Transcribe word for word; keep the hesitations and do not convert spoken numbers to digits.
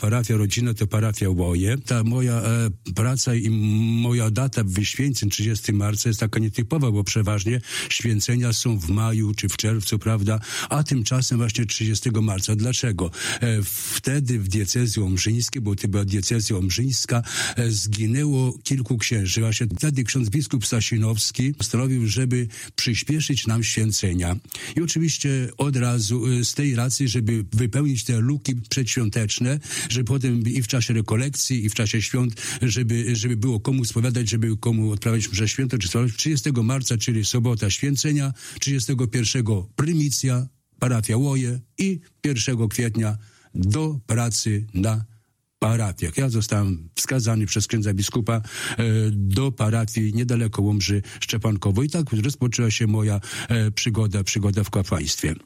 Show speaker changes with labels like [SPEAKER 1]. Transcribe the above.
[SPEAKER 1] parafia rodzina to parafia Łoje. Ta moja e, praca i moja data wyświęceń trzydziestego marca jest taka nietypowa, bo przeważnie święcenia są w maju czy w czerwcu, prawda? A tymczasem właśnie trzydziestego marca. Dlaczego? E, wtedy w diecezji omżyńskiej, bo to była diecezja omżyńska, e, zginęło kilku księży. Właśnie wtedy ksiądz biskup Sasinowski postanowił, żeby przyspieszyć nam święcenia. I oczywiście od razu e, z tej racji, żeby wypełnić te luki przedświąteczne, żeby potem i w czasie rekolekcji, i w czasie świąt, żeby, żeby było komu spowiadać, żeby komu odprawiać mszę święto, czy trzydziestego marca, czyli sobota święcenia, trzydziestego pierwszego prymicja, parafia Łoje i pierwszego kwietnia do pracy na parafiach. Ja zostałem wskazany przez księdza biskupa e, do parafii niedaleko Łomży Szczepankowo i tak rozpoczęła się moja e, przygoda, przygoda w kapłaństwie.